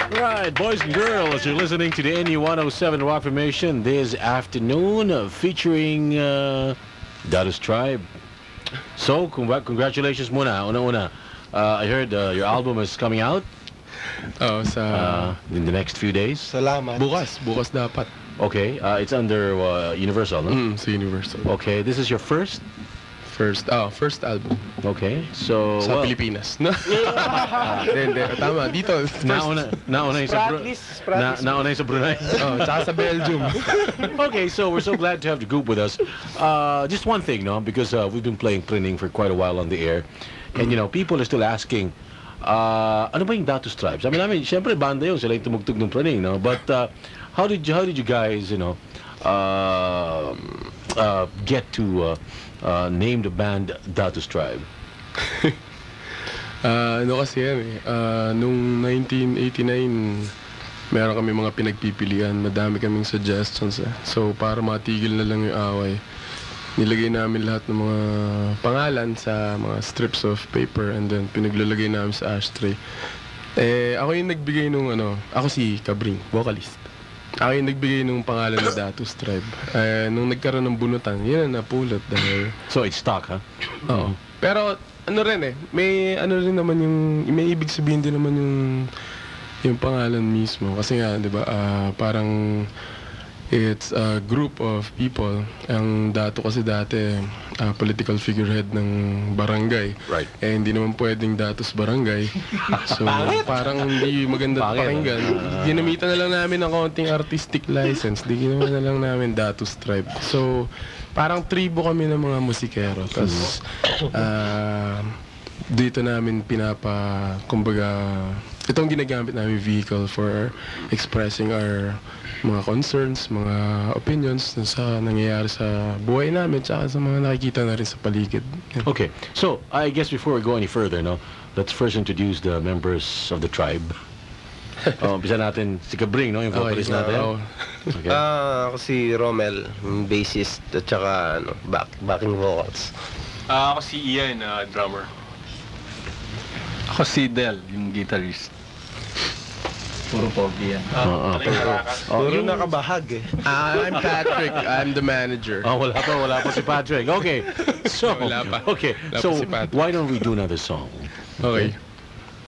Right, boys and girls, you're listening to the NU107 Rock Formation this afternoon, featuring Datus Tribe. So, congratulations muna. Una-una. I heard your album is coming out in the next few days. Salamat. Bukas dapat. Okay, it's under Universal, no? Sa Universal. Okay, this is your first? First album. Okay, so... Sa Pilipinas. No? Hindi, tama. Dito. Nauna yung sa Brunei. Tsaka sa Belgium. Okay, so we're so glad to have the group with us. Just one thing, no? Because we've been playing Prining for quite a while on the air. And, you know, people are still asking, ano ba yung Datus Tribes? I mean, syempre, banda yun. Sila yung tumugtog ng Prining, no? But how did you guys, you know, get to name the band Datus Tribe? Ano kasi yan nung 1989, meron kami mga pinagpipilian. Madami kaming suggestions. So, para matigil na lang yung away, nilagay namin lahat ng mga pangalan sa mga strips of paper and then pinaglalagay namin sa ashtray. Ako yung nagbigay nung ako si Cabring, vocalist. Ako yung nagbigay nung pangalan na Datus Tribe. Nung nagkaroon ng bunutan, yun ang napulot dahil... So it's stuck, huh? Oo. Pero may rin naman may ibig sabihin din naman yung pangalan mismo. Kasi nga, di ba, parang it's a group of people. Ang Dato kasi dati, political figurehead ng barangay. Right. Hindi naman pwedeng Datos Barangay. So, parang hindi maganda pakinggan. Ginamitan na lang namin ng konting artistic license. Ginawa na lang namin Datus Tribe. So, parang tribo kami ng mga musikero. Tapos, dito namin kumbaga, itong ginagamit namin vehicle for expressing our mga concerns, mga opinions sa nangyayari sa buhay namin tsaka sa mga nakikita na rin sa paligid. Okay, so I guess before we go any further, no, let's first introduce the members of the tribe. Umpisa natin si Cabring, no, yung vocalist natin. Okay. Ako si Romel, bassist at saka backing vocals. Ako si Ian, drummer. Ako si Del, yung guitarist. Puro pogi yan. Puro nakabahag eh. I'm Patrick. I'm the manager. Wala pa si Patrick. Okay, so Wala pa okay, si so Patrick. why don't we do another song? Okay.